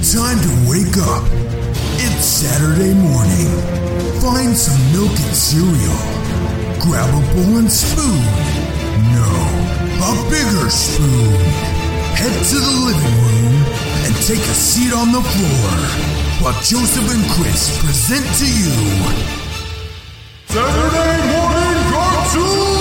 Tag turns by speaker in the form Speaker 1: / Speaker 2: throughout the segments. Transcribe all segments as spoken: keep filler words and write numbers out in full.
Speaker 1: time to wake up. It's Saturday morning. Find some milk and cereal. Grab a bowl and spoon. No, a bigger spoon. Head to the living room and take a seat on the floor while Joseph and Chris present to you Saturday Morning Cartoon!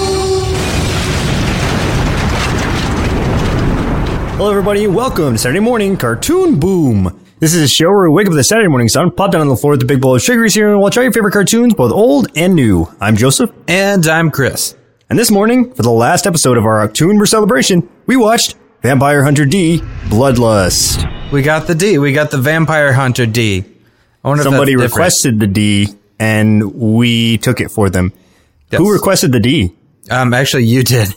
Speaker 2: Hello everybody, welcome to Saturday Morning Cartoon Boom. This is a show where we wake up with the Saturday morning sun, pop down on the floor with a big bowl of sugary cereal, and we'll try your favorite cartoons, both old and new. I'm Joseph.
Speaker 3: And I'm Chris.
Speaker 2: And this morning, for the last episode of our Toonber celebration, we watched Vampire Hunter D, Bloodlust.
Speaker 3: We got the D. We got the Vampire Hunter D. I wonder
Speaker 2: Somebody
Speaker 3: if that's
Speaker 2: requested the D, and we took it for them.
Speaker 3: Yes.
Speaker 2: Who requested the D?
Speaker 3: Um, actually, you did.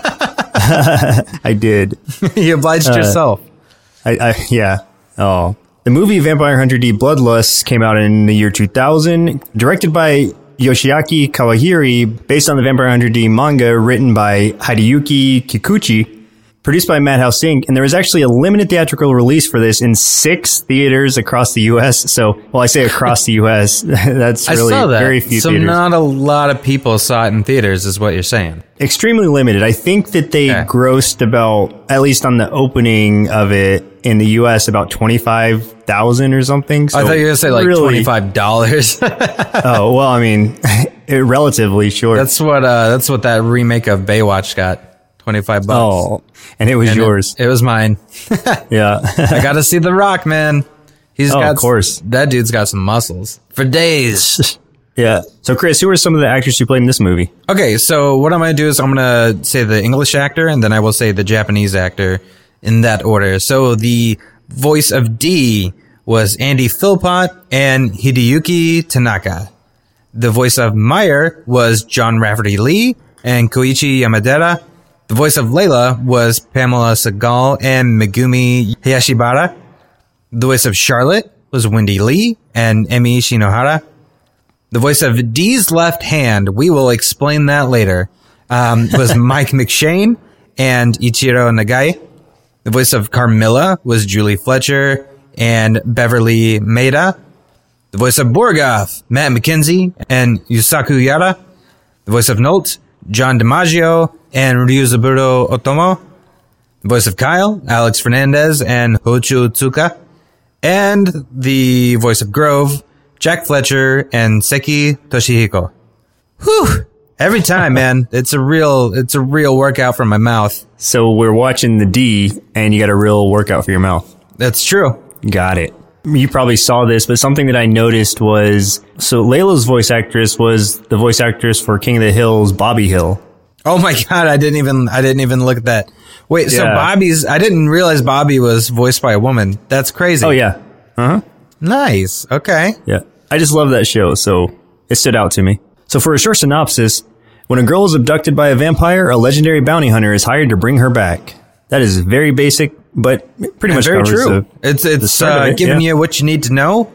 Speaker 2: I did.
Speaker 3: You obliged
Speaker 2: uh,
Speaker 3: yourself.
Speaker 2: I, I, yeah. Oh. The movie Vampire Hunter D Bloodlust came out in the year two thousand, directed by Yoshiaki Kawahiri, based on the Vampire Hunter D manga written by Hideyuki Kikuchi, produced by Madhouse Incorporated. And there was actually a limited theatrical release for this in six theaters across the U S. So, well, I say across the U S. That's really
Speaker 3: I saw that.
Speaker 2: very few
Speaker 3: so
Speaker 2: theaters.
Speaker 3: not a lot of people saw it in theaters, is what you're saying.
Speaker 2: Extremely limited. I think that they
Speaker 3: okay.
Speaker 2: grossed about, at least on the opening of it in the U S, about twenty-five thousand or something. So
Speaker 3: I thought you were going to say like
Speaker 2: really,
Speaker 3: twenty-five dollars.
Speaker 2: Oh, well, I mean, it, relatively short.
Speaker 3: That's what, uh, that's what that remake of Baywatch got. twenty-five bucks.
Speaker 2: Oh, and it was
Speaker 3: and
Speaker 2: yours.
Speaker 3: It, it was mine.
Speaker 2: Yeah.
Speaker 3: I got to see The Rock, man. He's
Speaker 2: oh,
Speaker 3: got,
Speaker 2: of course.
Speaker 3: That dude's got some muscles. For days.
Speaker 2: Yeah. So, Chris, who are some of the actors who played in this movie?
Speaker 3: Okay, so what I'm going to do is I'm going to say the English actor, and then I will say the Japanese actor in that order. So the voice of D was Andy Philpott and Hideyuki Tanaka. The voice of Meyer was John Rafferty Lee and Koichi Yamadera. The voice of Layla was Pamela Segal and Megumi Hayashibara. The voice of Charlotte was Wendy Lee and Emi Shinohara. The voice of D's left hand, we will explain that later, um, was Mike McShane and Ichiro Nagai. The voice of Carmilla was Julie Fletcher and Beverly Maida. The voice of Borgoth, Matt McKenzie and Yusaku Yara. The voice of Nolt, John DiMaggio and Ryuzaburo Otomo. The voice of Kyle, Alex Fernandez and Hochu Tsuka. And the voice of Grove, Jack Fletcher and Seki Toshihiko. Whew. Every time, man. It's a real, it's a real workout for my mouth.
Speaker 2: So we're watching the D, and you got a real workout for your mouth.
Speaker 3: That's true.
Speaker 2: Got it. You probably saw this, but something that I noticed was, so Layla's voice actress was the voice actress for King of the Hill's Bobby Hill.
Speaker 3: Oh my God. I didn't even, I didn't even look at that. Wait, yeah. So Bobby's, I didn't realize Bobby was voiced by a woman. That's crazy.
Speaker 2: Oh yeah. Uh-huh.
Speaker 3: Nice. Okay.
Speaker 2: Yeah. I just love that show, so it stood out to me. So for a short synopsis, when a girl is abducted by a vampire, a legendary bounty hunter is hired to bring her back. That is very basic, but pretty much
Speaker 3: very
Speaker 2: covers
Speaker 3: true.
Speaker 2: The,
Speaker 3: it's it's
Speaker 2: the
Speaker 3: uh,
Speaker 2: it,
Speaker 3: giving
Speaker 2: yeah.
Speaker 3: you what you need to know.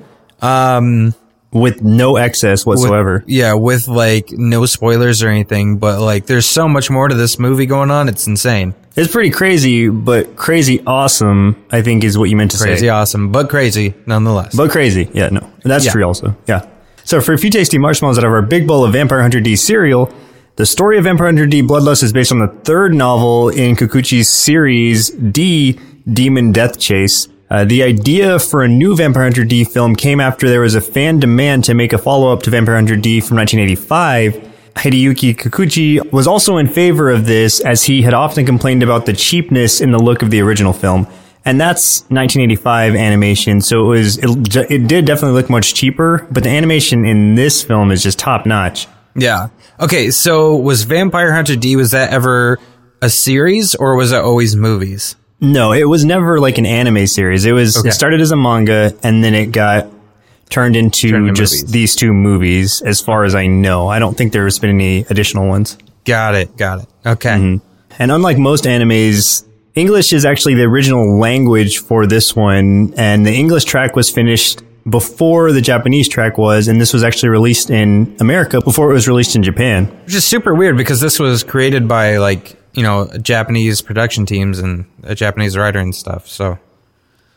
Speaker 3: Um,
Speaker 2: with no excess whatsoever.
Speaker 3: With, yeah, with like no spoilers or anything, but like there's so much more to this movie going on. It's insane.
Speaker 2: It's pretty crazy, but crazy awesome, I think is what you meant to
Speaker 3: crazy
Speaker 2: say.
Speaker 3: Crazy awesome, but crazy nonetheless.
Speaker 2: But crazy. Yeah, no. That's
Speaker 3: yeah.
Speaker 2: true also. Yeah. So for a few tasty marshmallows out of our big bowl of Vampire Hunter D cereal, the story of Vampire Hunter D Bloodlust is based on the third novel in Kikuchi's series D, Demon Death Chase. Uh, the idea for a new Vampire Hunter D film came after there was a fan demand to make a follow-up to Vampire Hunter D from nineteen eighty-five. Hideyuki Kikuchi was also in favor of this, as he had often complained about the cheapness in the look of the original film. And that's nineteen eighty-five animation, so it was it, it did definitely look much cheaper, but the animation in this film is just top-notch.
Speaker 3: Yeah. Okay, so was Vampire Hunter D, was that ever a series, or was it always movies?
Speaker 2: No, it was never like an anime series. It was, okay. It started as a manga, and then it got turned into, turned into just movies. These two movies, as far as I know. I don't think there's been any additional ones.
Speaker 3: Got it, got it. Okay.
Speaker 2: Mm-hmm. And unlike most animes, English is actually the original language for this one, and the English track was finished before the Japanese track was, and this was actually released in America before it was released in Japan.
Speaker 3: Which is super weird, because this was created by, like, you know, Japanese production teams and a Japanese writer and stuff, so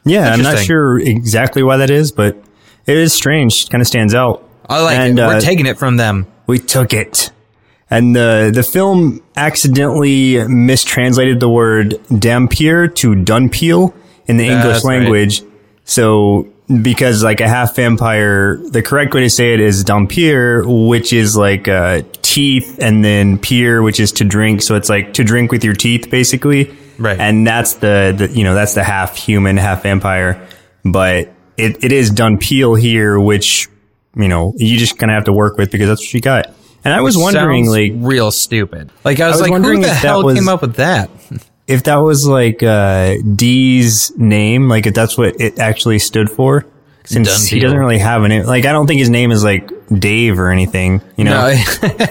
Speaker 2: Yeah, I'm not
Speaker 3: Interesting.
Speaker 2: sure exactly why that is, but it is strange. Kind of stands out.
Speaker 3: I like
Speaker 2: And,
Speaker 3: it. We're
Speaker 2: uh,
Speaker 3: taking it from them.
Speaker 2: We took it. And the the film accidentally mistranslated the word Dampier to Dunpeel in the
Speaker 3: Yeah,
Speaker 2: English
Speaker 3: that's right.
Speaker 2: language. So because like a half vampire, the correct way to say it is Dampier, which is like uh, teeth, and then pier, which is to drink. So it's like to drink with your teeth, basically.
Speaker 3: Right.
Speaker 2: And that's the, the you know that's the half human, half vampire. But it, it is Dunpeel here, which you know you just kind of have to work with because that's what you got. And I was wondering,
Speaker 3: Sounds
Speaker 2: like,
Speaker 3: real stupid. Like I was,
Speaker 2: I was
Speaker 3: like,
Speaker 2: wondering
Speaker 3: who the
Speaker 2: if that
Speaker 3: hell
Speaker 2: was-
Speaker 3: came up with that?
Speaker 2: if that was like uh, Dee's name, like if that's what it actually stood for, since he
Speaker 3: Dunpeel.
Speaker 2: doesn't really have a name. Like I don't think his name is like Dave or anything. You know,
Speaker 3: No,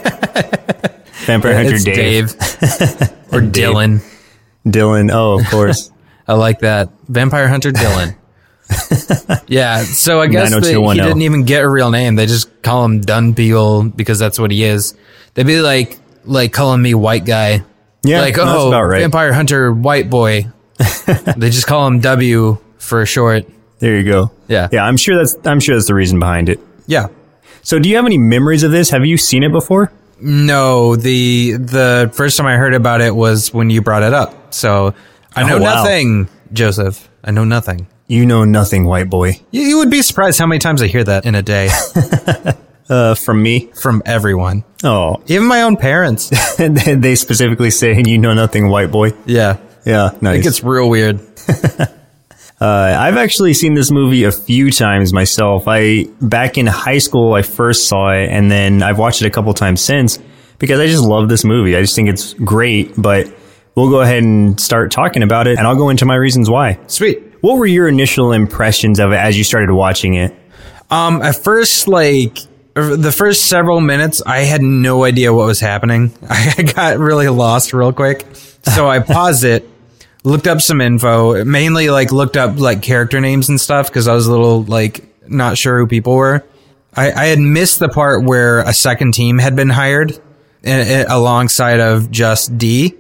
Speaker 2: Vampire Hunter
Speaker 3: it's
Speaker 2: Dave,
Speaker 3: Dave or
Speaker 2: Dave.
Speaker 3: Dylan.
Speaker 2: Dylan. Oh, of course.
Speaker 3: I like that. Vampire Hunter Dylan. Yeah, so I guess
Speaker 2: nine oh two
Speaker 3: they,
Speaker 2: one
Speaker 3: he
Speaker 2: oh.
Speaker 3: didn't even get a real name. They just call him Dunpeel because that's what he is. They'd be like, like calling me white guy.
Speaker 2: Yeah,
Speaker 3: like,
Speaker 2: no, that's
Speaker 3: oh,
Speaker 2: about right.
Speaker 3: Vampire Hunter white boy. They just call him W for short.
Speaker 2: There you go.
Speaker 3: Yeah.
Speaker 2: yeah. I'm sure that's I'm sure that's the reason behind it.
Speaker 3: Yeah.
Speaker 2: So, do you have any memories of this? Have you seen it before?
Speaker 3: No, the the first time I heard about it was when you brought it up. So I know
Speaker 2: Oh, wow.
Speaker 3: nothing, Joseph. I know nothing.
Speaker 2: You know nothing, white boy.
Speaker 3: You, you would be surprised how many times I hear that in a day
Speaker 2: Uh, from me.
Speaker 3: from everyone,
Speaker 2: Oh,
Speaker 3: even my own parents.
Speaker 2: they specifically say you know nothing, white boy.
Speaker 3: Yeah,
Speaker 2: Yeah,
Speaker 3: I
Speaker 2: nice.
Speaker 3: think it's real weird.
Speaker 2: Uh, I've actually seen this movie a few times myself. I back in high school, I first saw it, and then I've watched it a couple times since because I just love this movie. I just think it's great. But we'll go ahead and start talking about it, and I'll go into my reasons why.
Speaker 3: Sweet.
Speaker 2: What were your initial impressions of it as you started watching it?
Speaker 3: Um, at first, like the first several minutes, I had no idea what was happening. I got really lost real quick, so I paused it. Looked up some info, mainly like looked up like character names and stuff because I was a little like not sure who people were. I, I had missed the part where a second team had been hired in, in, alongside of just D.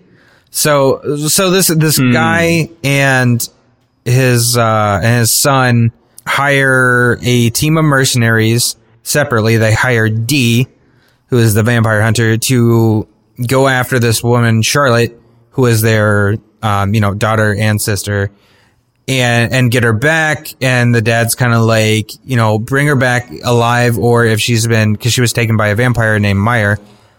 Speaker 3: So so this this guy and his uh, and his son hire a team of mercenaries separately. They hire D, who is the vampire hunter, to go after this woman Charlotte, who is their Um, you know, daughter and sister, and and get her back. And the dad's kind of like, you know, bring her back alive, or if she's been, because she was taken by a vampire named Meyer,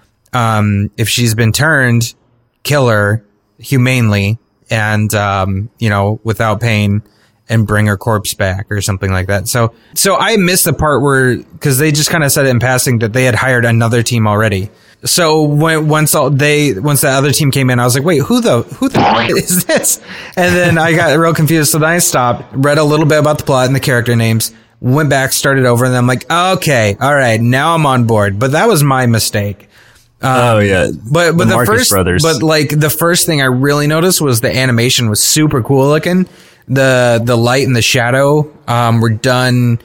Speaker 3: um, if she's been turned, kill her humanely and um, you know, without pain, and bring her corpse back or something like that. So, so I missed the part where, because they just kind of said it in passing that they had hired another team already. So when once all they once the other team came in, I was like, wait, who the who the is this? And then I got real confused. So then I stopped, read a little bit about the plot and the character names, went back, started over, and then I'm like, okay, all right, now I'm on board. But that was my mistake.
Speaker 2: oh yeah,
Speaker 3: But but
Speaker 2: the
Speaker 3: the,
Speaker 2: Marcus
Speaker 3: first
Speaker 2: brothers.
Speaker 3: but like the first thing I really noticed was the animation was super cool looking. The the light and the shadow um were done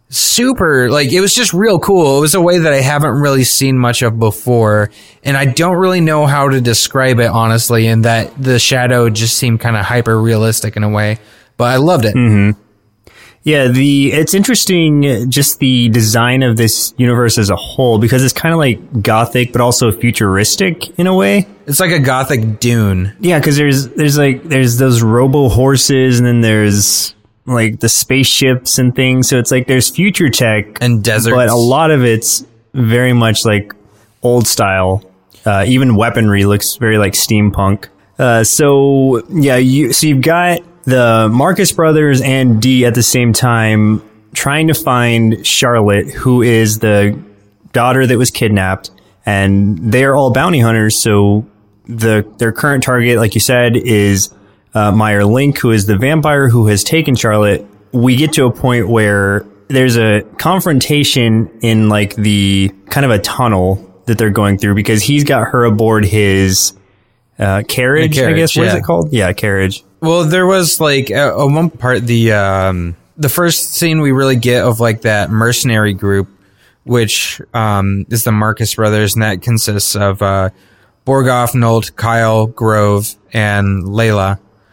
Speaker 3: super, like it was just real cool. It was a way that I haven't really seen much of before, and I don't really know how to describe it honestly, in that the shadow just seemed kind of hyper realistic in a way, but I loved it.
Speaker 2: Mm-hmm. Yeah, the it's interesting, uh, just the design of this universe as a whole, because it's kind of like gothic, but also futuristic in a way.
Speaker 3: It's like a gothic Dune.
Speaker 2: Yeah, because there's there's like there's those robo horses, and then there's like the spaceships and things. So it's like there's future tech
Speaker 3: And deserts.
Speaker 2: but a lot of it's very much like old style. Uh, even weaponry looks very like steampunk. Uh, so yeah, you so you've got the Marcus brothers and D at the same time trying to find Charlotte, who is the daughter that was kidnapped, and they're all bounty hunters. So the their current target, like you said, is uh, Meyer Link, who is the vampire who has taken Charlotte. We get to a point where there's a confrontation in like the kind of a tunnel that they're going through, because he's got her aboard his uh, carriage,
Speaker 3: The
Speaker 2: I guess.
Speaker 3: carriage,
Speaker 2: What is
Speaker 3: yeah.
Speaker 2: it called? Yeah, carriage.
Speaker 3: Well, there was like at one part the um, the first scene we really get of like that mercenary group, which um, is the Marcus brothers, and that consists of uh, Borgoff, Nolt, Kyle, Grove, and Layla.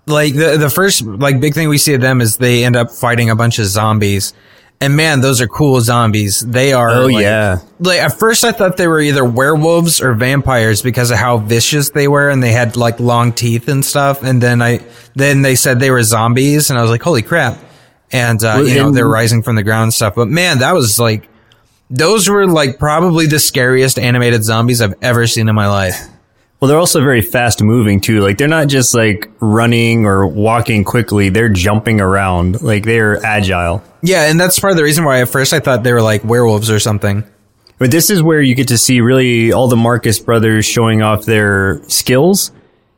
Speaker 3: like the the first like big thing we see of them is they end up fighting a bunch of zombies. And man, those are cool zombies. They are.
Speaker 2: Oh,
Speaker 3: like,
Speaker 2: yeah.
Speaker 3: Like at first I thought they were either werewolves or vampires because of how vicious they were and they had like long teeth and stuff. And then I, then they said they were zombies and I was like, holy crap. And, uh, you know, they're rising from the ground and stuff. But man, that was like, those were like probably the scariest animated zombies I've ever seen in my life.
Speaker 2: Well, they're also very fast moving too. Like they're not just like running or walking quickly. They're jumping around. Like they're agile.
Speaker 3: Yeah. And that's part of the reason why at first I thought they were like werewolves or something.
Speaker 2: But this is where you get to see really all the Marcus brothers showing off their skills.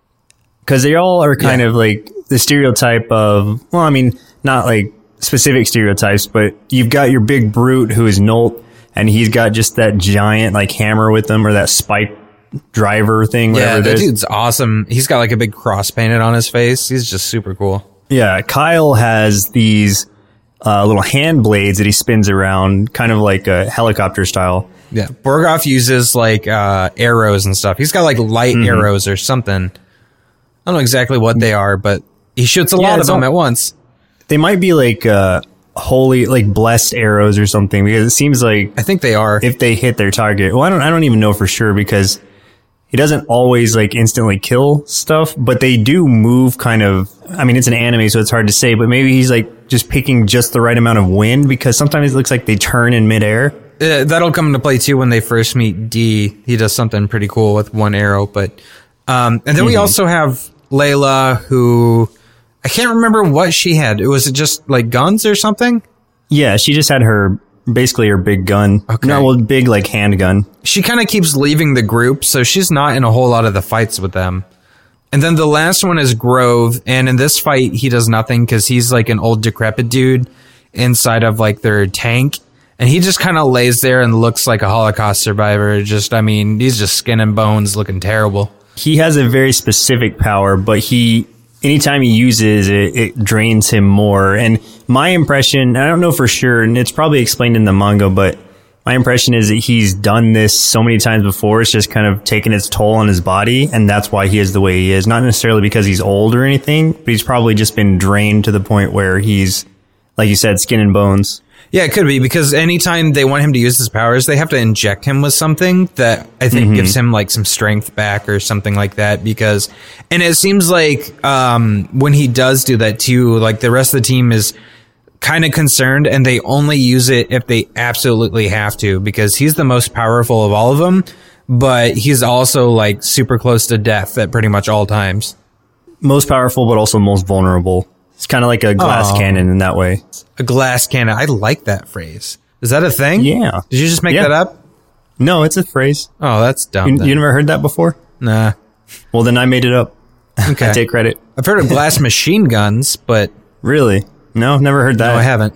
Speaker 2: Cause they all are kind
Speaker 3: Yeah.
Speaker 2: of like the stereotype of, well, I mean, not like specific stereotypes, but you've got your big brute who is Nolt and he's got just that giant like hammer with him or that spike driver thing, whatever
Speaker 3: Yeah,
Speaker 2: it
Speaker 3: that
Speaker 2: is.
Speaker 3: dude's awesome. He's got like a big cross painted on his face. He's just super cool.
Speaker 2: Yeah, Kyle has these uh, little hand blades that he spins around, kind of like a helicopter style.
Speaker 3: Yeah, Borgoff uses like uh, arrows and stuff. He's got like light
Speaker 2: Mm-hmm.
Speaker 3: arrows or something. I don't know exactly what they are, but he shoots a
Speaker 2: Yeah,
Speaker 3: lot of
Speaker 2: it's
Speaker 3: them
Speaker 2: all-
Speaker 3: at once.
Speaker 2: They might be like uh, holy, like blessed arrows or something, because it seems like
Speaker 3: I think they are.
Speaker 2: if they hit their target, well, I don't, I don't even know for sure because he doesn't always like instantly kill stuff, but they do move kind of, I mean, it's an anime, so it's hard to say, but maybe he's like just picking just the right amount of wind because sometimes it looks like they turn in midair.
Speaker 3: Uh, that'll come into play too when they first meet D. He does something pretty cool with one arrow, but um, and then we
Speaker 2: Mhm.
Speaker 3: also have Layla, who I can't remember what she had. Was it just like guns or something?
Speaker 2: Yeah, she just had her, basically her big gun.
Speaker 3: Okay.
Speaker 2: No, well, big like handgun.
Speaker 3: She kind of keeps leaving the group, so she's not in a whole lot of the fights with them. And then the last one is Grove, and in this fight, he does nothing because he's like an old decrepit dude inside of like their tank. And he just kind of lays there and looks like a Holocaust survivor. Just, I mean, he's just skin and bones looking terrible.
Speaker 2: He has a very specific power, but he, anytime he uses it, it drains him more. And my impression, I don't know for sure, and it's probably explained in the manga, but my impression is that he's done this so many times before. It's just kind of taken its toll on his body, and that's why he is the way he is. Not necessarily because he's old or anything, but he's probably just been drained to the point where he's, like you said, skin and bones.
Speaker 3: Yeah, it could be because anytime they want him to use his powers, they have to inject him with something that I think
Speaker 2: Mm-hmm.
Speaker 3: gives him like some strength back or something like that. Because, and it seems like um, when he does do that too, like the rest of the team is kind of concerned and they only use it if they absolutely have to because he's the most powerful of all of them, but he's also like super close to death at pretty much all times.
Speaker 2: Most powerful, but also most vulnerable. It's kind of like a glass
Speaker 3: Aw.
Speaker 2: cannon in that way.
Speaker 3: A glass cannon. I like that phrase. Is that a thing?
Speaker 2: Yeah.
Speaker 3: Did you just make
Speaker 2: Yeah.
Speaker 3: that up?
Speaker 2: No, it's a phrase.
Speaker 3: Oh, that's dumb.
Speaker 2: You,
Speaker 3: then.
Speaker 2: you never heard that before?
Speaker 3: Nah.
Speaker 2: Well, then I made it up.
Speaker 3: Okay.
Speaker 2: I take credit.
Speaker 3: I've heard of glass machine guns, but
Speaker 2: Really? No, never heard that.
Speaker 3: no, I haven't.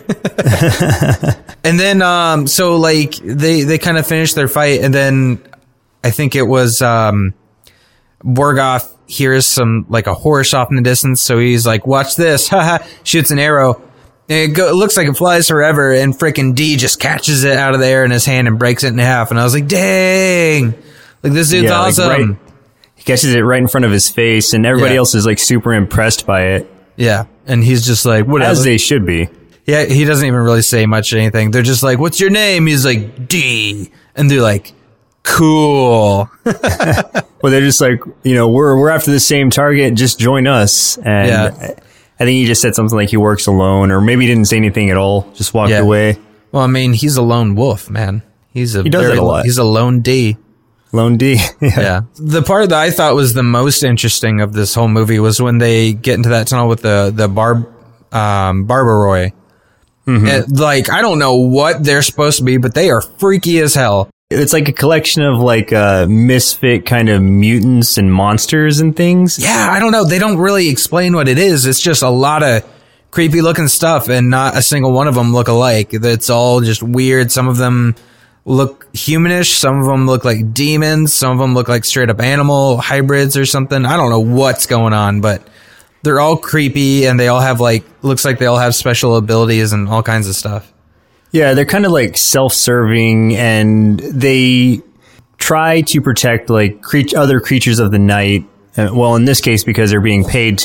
Speaker 3: And then, um, so like they, they kind of finished their fight and then I think it was, um, Borgoff hears some, like a horse off in the distance. So he's like, watch this. Haha, shoots an arrow. And it, go, it looks like it flies forever. And frickin' D just catches it out of the air in his hand and breaks it in half. And I was like, dang, like this dude's
Speaker 2: Yeah, like,
Speaker 3: awesome.
Speaker 2: right- He catches it right in front of his face, and everybody
Speaker 3: Yeah.
Speaker 2: else is like super impressed by it,
Speaker 3: Yeah. And he's just like, whatever.
Speaker 2: as they should be.
Speaker 3: Yeah, he doesn't even really say much or anything. They're just like, what's your name? He's like, D. And they're like, cool.
Speaker 2: Well, they're just like, you know, we're we're after the same target. Just join us. And
Speaker 3: Yeah.
Speaker 2: I, I think he just said something like he works alone, or maybe he didn't say anything at all. Just walked
Speaker 3: Yeah.
Speaker 2: away.
Speaker 3: Well, I mean, he's a lone wolf, man. He's a
Speaker 2: He does
Speaker 3: very,
Speaker 2: that a lot.
Speaker 3: He's a lone D.
Speaker 2: Lone D. yeah.
Speaker 3: Yeah. The part that I thought was the most interesting of this whole movie was when they get into that tunnel with the, the Barb, um, Barbaroy.
Speaker 2: Mm-hmm.
Speaker 3: And, like, I don't know what they're supposed to be, but they are freaky as hell.
Speaker 2: It's like a collection of like uh, misfit kind of mutants and monsters and things.
Speaker 3: Yeah, I don't know. They don't really explain what it is. It's just a lot of creepy looking stuff and not a single one of them look alike. It's all just weird. Some of them look humanish. Some of them look like demons. Some of them look like straight up animal hybrids or something. I don't know what's going on, but they're all creepy and they all have like, looks like they all have special abilities and all kinds of stuff.
Speaker 2: Yeah, they're kind of like self-serving, and they try to protect like cre- other creatures of the night. Uh, well, in this case, because they're being paid to.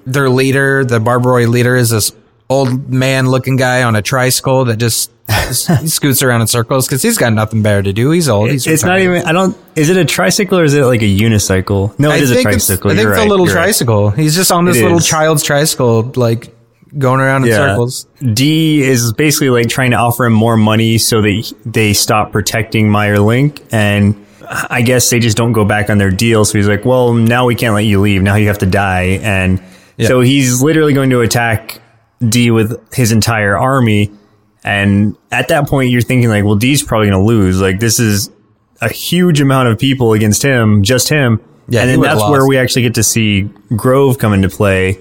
Speaker 3: their leader, the Barbaroi leader, is this old man looking guy on a tricycle that just he scoots around in circles because he's got nothing better to do. He's old. He's
Speaker 2: it's not even, I don't, is it a tricycle or is it like a unicycle? No, it
Speaker 3: I
Speaker 2: is a tricycle.
Speaker 3: I think
Speaker 2: You're
Speaker 3: it's
Speaker 2: right.
Speaker 3: a little
Speaker 2: You're
Speaker 3: tricycle.
Speaker 2: Right.
Speaker 3: He's just on this
Speaker 2: It
Speaker 3: little
Speaker 2: is.
Speaker 3: child's tricycle, like going around in
Speaker 2: Yeah.
Speaker 3: circles.
Speaker 2: D is basically like trying to offer him more money so that he- they stop protecting Meyer Link. And I guess they just don't go back on their deal. So he's like, well, now we can't let you leave. Now you have to die. And
Speaker 3: Yeah.
Speaker 2: so he's literally going to attack D with his entire army. And at that point, you're thinking like, well, D's probably going to lose. Like, this is a huge amount of people against him, just him.
Speaker 3: Yeah,
Speaker 2: and
Speaker 3: he
Speaker 2: then
Speaker 3: would've
Speaker 2: that's
Speaker 3: lost.
Speaker 2: where we actually get to see Grove come into play.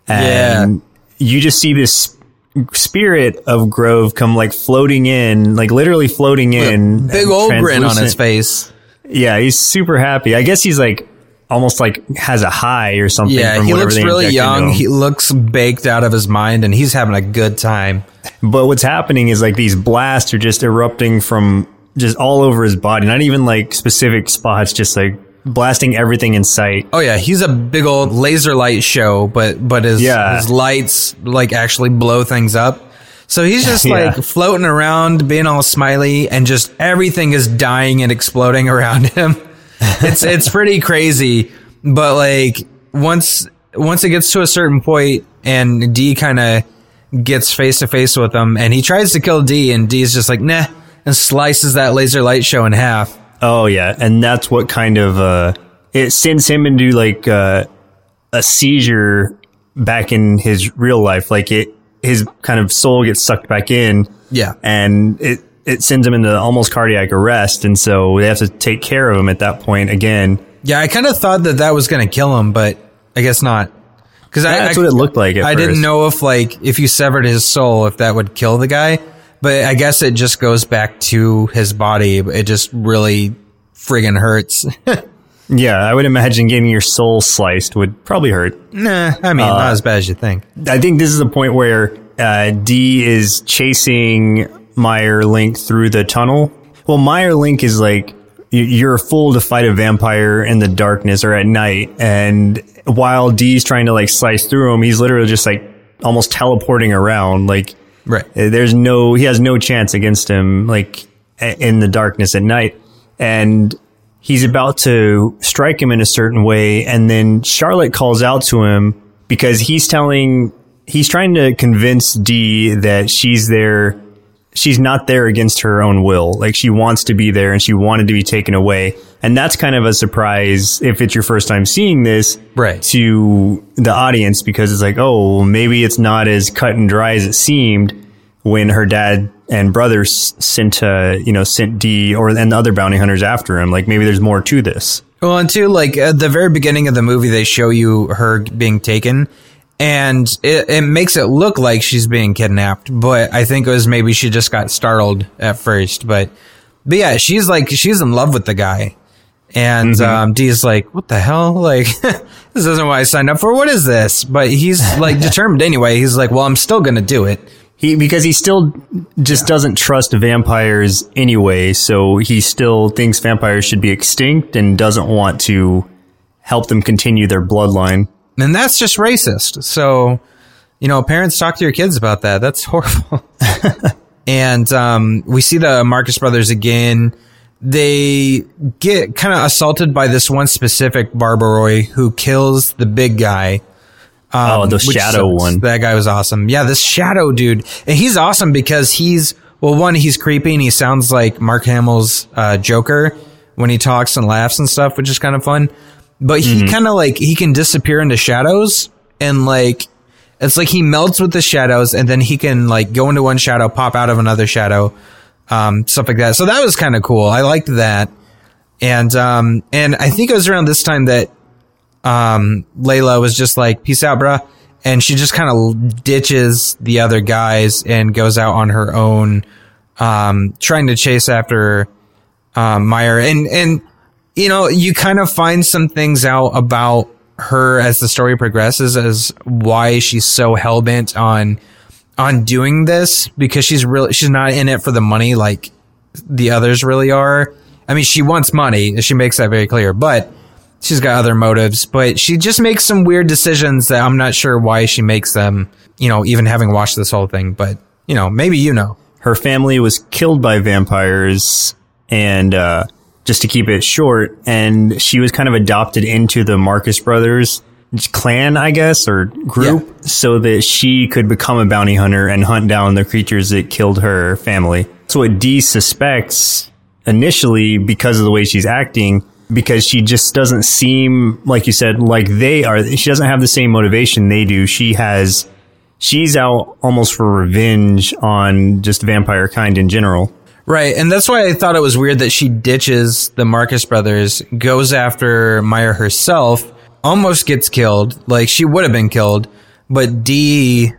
Speaker 2: And you just see this spirit of Grove come like floating in, like literally floating in.
Speaker 3: Big old grin on his
Speaker 2: translucent.
Speaker 3: face.
Speaker 2: Yeah, he's super happy. I guess he's like almost like has a high or something.
Speaker 3: Yeah,
Speaker 2: from
Speaker 3: he
Speaker 2: whatever
Speaker 3: looks
Speaker 2: they
Speaker 3: really
Speaker 2: injected into
Speaker 3: young.
Speaker 2: him.
Speaker 3: He looks baked out of his mind, and he's having a good time.
Speaker 2: But what's happening is like these blasts are just erupting from just all over his body, not even like specific spots, just like blasting everything in sight.
Speaker 3: Oh yeah, he's a big old laser light show, but but his
Speaker 2: Yeah.
Speaker 3: his lights like actually blow things up. So he's just
Speaker 2: Yeah.
Speaker 3: like floating around, being all smiley, and just everything is dying and exploding around him. It's it's pretty crazy, but like once once it gets to a certain point, and D kind of gets face to face with him, and he tries to kill D, and D's just like nah, and slices that laser light show in half.
Speaker 2: Oh yeah, and that's what kind of uh, it sends him into like uh, a seizure back in his real life. Like it, his kind of soul gets sucked back in.
Speaker 3: Yeah.
Speaker 2: and it it sends him into almost cardiac arrest, and so they have to take care of him at that point again.
Speaker 3: Yeah, I kind of thought that that was going to kill him, but I guess not. Because I
Speaker 2: That's
Speaker 3: I,
Speaker 2: what it looked like at
Speaker 3: I
Speaker 2: first.
Speaker 3: didn't know if like if you severed his soul, if that would kill the guy. But I guess it just goes back to his body. It just really friggin' hurts.
Speaker 2: Yeah, I would imagine getting your soul sliced would probably hurt.
Speaker 3: Nah, I mean,
Speaker 2: Uh,
Speaker 3: not as bad as you think.
Speaker 2: I think this is the point where uh, D is chasing Meyer Link through the tunnel. Well, Meyer Link is like, y- you're a fool to fight a vampire in the darkness or at night. And while D's trying to like slice through him, he's literally just like almost teleporting around. Like,
Speaker 3: Right.
Speaker 2: uh, there's no, he has no chance against him, like a- in the darkness at night. And he's about to strike him in a certain way. And then Charlotte calls out to him because he's telling, he's trying to convince D that she's there. She's not there against her own will. Like she wants to be there and she wanted to be taken away. And that's kind of a surprise if it's your first time seeing this
Speaker 3: Right.
Speaker 2: to the audience, because it's like, oh, maybe it's not as cut and dry as it seemed when her dad and brothers sent, uh, you know, sent D or and the other bounty hunters after him. Like maybe there's more to this.
Speaker 3: Well, and two, like at the very beginning of the movie, they show you her being taken, and it, it makes it look like she's being kidnapped. But I think it was maybe she just got startled at first. But, but yeah, she's like she's in love with the guy, and
Speaker 2: Mm-hmm.
Speaker 3: um, D's like, "What the hell? Like, this isn't what I signed up for. What is this?" But he's like determined anyway. He's like, "Well, I'm still gonna do it."
Speaker 2: He, because he still just doesn't trust vampires anyway. So he still thinks vampires should be extinct and doesn't want to help them continue their bloodline.
Speaker 3: And that's just racist. So, you know, parents, talk to your kids about that. That's horrible. And um, we see the Marcus brothers again. They get kind of assaulted by this one specific Barbaroi who kills the big guy. Um,
Speaker 2: Oh, the
Speaker 3: which
Speaker 2: shadow
Speaker 3: sucks.
Speaker 2: one.
Speaker 3: That guy was awesome. Yeah, this shadow dude. And he's awesome because he's, well, one, he's creepy and he sounds like Mark Hamill's uh, Joker when he talks and laughs and stuff, which is kind of fun. But he kind of like, he can disappear into shadows and like, it's like he melts with the shadows and then he can like go into one shadow, pop out of another shadow, um, stuff like that. So that was kind of cool. I liked that. And, um, and I think it was around this time that, um, Layla was just like, peace out, bruh. And she just kind of ditches the other guys and goes out on her own, um, trying to chase after, um, Meyer. And, and, you know, you kind of find some things out about her as the story progresses as why she's so hell-bent on, on doing this, because she's really, she's not in it for the money like the others really are. I mean, she wants money. She makes that very clear, but she's got other motives, but she just makes some weird decisions that I'm not sure why she makes them, you know, even having watched this whole thing. But, you know, maybe you know.
Speaker 2: Her family was killed by vampires, and uh, just to keep it short, and she was kind of adopted into the Marcus Brothers clan, I guess, or group, yeah. so that she could become a bounty hunter and hunt down the creatures that killed her family. So what Dee suspects initially, because of the way she's acting, because she just doesn't seem, like you said, like they are. She doesn't have the same motivation they do. She has, she's out almost for revenge on just vampire kind in general.
Speaker 3: Right, and that's why I thought it was weird that she ditches the Marcus Brothers, goes after Maya herself, almost gets killed, like she would have been killed, but Dee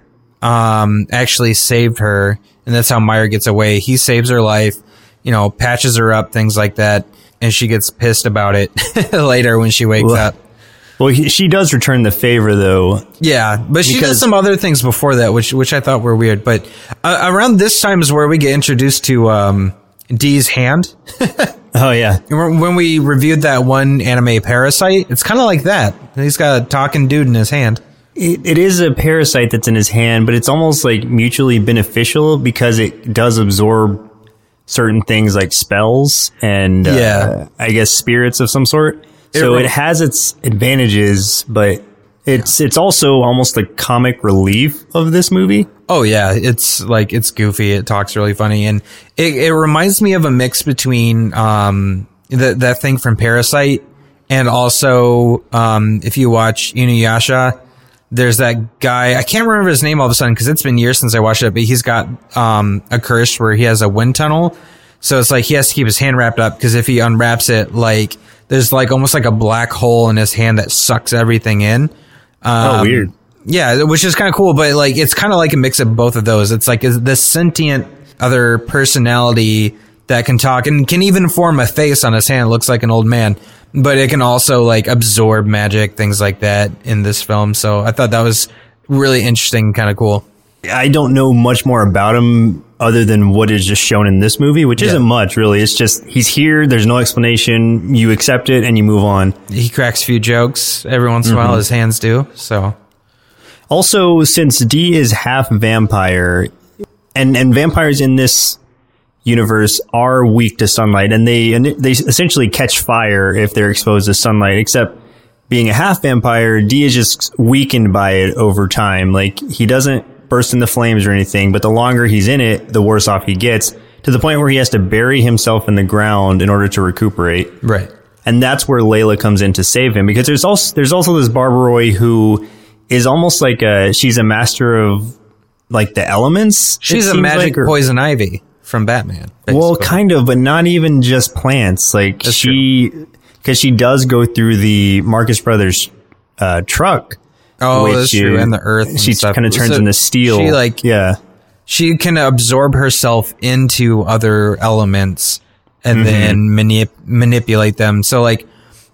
Speaker 3: um, actually saved her, and that's how Meyer gets away. He saves her life, you know, patches her up, things like that, and she gets pissed about it later when she wakes
Speaker 2: well,
Speaker 3: up.
Speaker 2: Well, he, she does return the favor, though.
Speaker 3: Yeah, but she does some other things before that, which which I thought were weird. But uh, around this time is where we get introduced to um, Dee's hand.
Speaker 2: Oh, yeah.
Speaker 3: When we reviewed that one anime, Parasite, it's kind of like that. He's got a talking dude in his hand.
Speaker 2: It, it is a parasite that's in his hand, but it's almost like mutually beneficial because it does absorb certain things like spells and,
Speaker 3: yeah.
Speaker 2: uh, I guess, spirits of some sort. So it, it has its advantages, but it's it's also almost the comic relief of this movie.
Speaker 3: Oh, yeah. It's like, it's goofy. It talks really funny. And it, it reminds me of a mix between um the, that thing from Parasite and also um if you watch Inuyasha, there's that guy. I can't remember his name all of a sudden because it's been years since I watched it, but he's got um a curse where he has a wind tunnel. So it's like he has to keep his hand wrapped up because if he unwraps it, like there's like almost like a black hole in his hand that sucks everything in. Um,
Speaker 2: oh, weird.
Speaker 3: Yeah, which is kind of cool, but like it's kind of like a mix of both of those. It's like this sentient other personality that can talk and can even form a face on his hand. It looks like an old man, but it can also like absorb magic, things like that in this film. So I thought that was really interesting, kind of cool.
Speaker 2: I don't know much more about him other than what is just shown in this movie, which yeah. isn't much, really. It's just he's here. There's no explanation. You accept it and you move on.
Speaker 3: He cracks a few jokes every once in a mm-hmm. while. His hands do. So,
Speaker 2: also, since Dee is half vampire, and and vampires in this universe are weak to sunlight, and they and they essentially catch fire if they're exposed to sunlight. Except being a half vampire, Dee is just weakened by it over time. Like he doesn't burst into flames or anything, but the longer he's in it, the worse off he gets, to the point where he has to bury himself in the ground in order to recuperate.
Speaker 3: Right.
Speaker 2: And that's where Layla comes in to save him, because there's also there's also this Barbaroi who is almost like a she's a master of like the elements.
Speaker 3: She's a magic like, poison ivy from Batman. Basically.
Speaker 2: Well, kind of, but not even just plants. Like that's she, because she does go through the Marcus Brothers uh, truck.
Speaker 3: Oh, which that's true. And the earth. And
Speaker 2: she kind of turns so into steel.
Speaker 3: She like,
Speaker 2: yeah,
Speaker 3: she can absorb herself into other elements and mm-hmm. then manip- manipulate them. So like,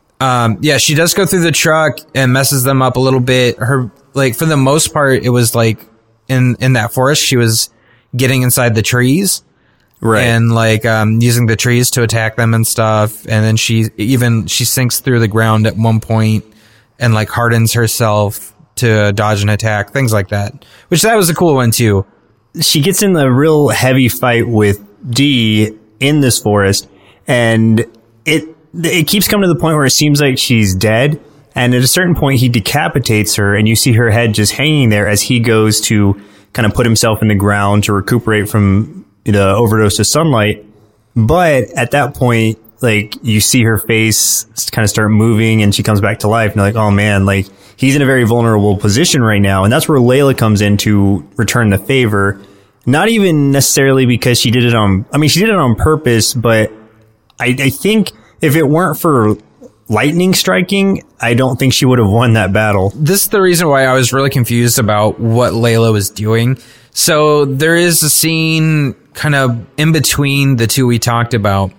Speaker 3: um, yeah, she does go through the truck and messes them up a little bit. Her, like, for the most part, it was like in, in that forest, she was getting inside the trees. Right. And like, um, using the trees to attack them and stuff. And then she even, she sinks through the ground at one point and like hardens herself to dodge an attack, things like that, which that was a cool one too.
Speaker 2: She gets in a real heavy fight with Dee in this forest, and it it keeps coming to the point where it seems like she's dead, and at a certain point he decapitates her, and you see her head just hanging there as he goes to kind of put himself in the ground to recuperate from the overdose of sunlight. But at that point, like, you see her face kind of start moving and she comes back to life, and you're like, oh man, like, he's in a very vulnerable position right now. And that's where Layla comes in to return the favor. Not even necessarily because she did it on, I mean, she did it on purpose, but I, I think if it weren't for lightning striking, I don't think she would have won that battle.
Speaker 3: This is the reason why I was really confused about what Layla was doing. So there is a scene kind of in between the two we talked about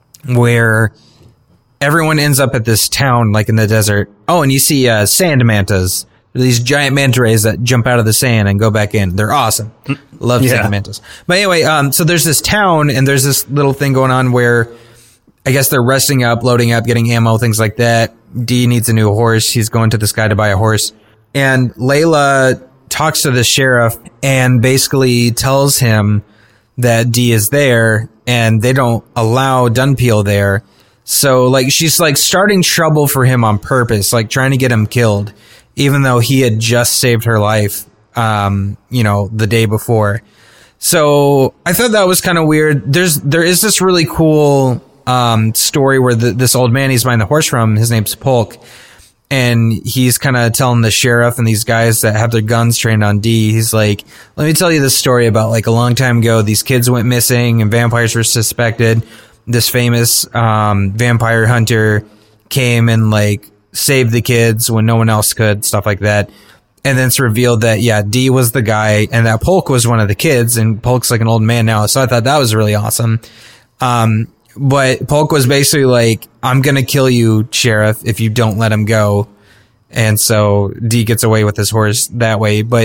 Speaker 3: where everyone ends up at this town, like in the desert. Oh, and you see uh, sand mantas. These giant manta rays that jump out of the sand and go back in. They're awesome. Love yeah. sand mantas. But anyway, um, so there's this town, and there's this little thing going on where I guess they're resting up, loading up, getting ammo, things like that. Dee needs a new horse. He's going to this guy to buy a horse. And Layla talks to the sheriff and basically tells him that Dee is there and they don't allow Dunpeel there. So like she's like starting trouble for him on purpose, like trying to get him killed, even though he had just saved her life, um, you know, the day before. So I thought that was kind of weird. There's, there is this really cool, um, story where the, this old man he's buying the horse from, his name's Polk. And he's kind of telling the sheriff and these guys that have their guns trained on Dee, he's like, let me tell you this story about like a long time ago. These kids went missing and vampires were suspected. This famous um, vampire hunter came and like saved the kids when no one else could, stuff like that. And then it's revealed that, yeah, Dee was the guy and that Polk was one of the kids. And Polk's like an old man now. So I thought that was really awesome. Um, But Polk was basically like, I'm going to kill you, sheriff, if you don't let him go. And so Dee gets away with his horse that way. But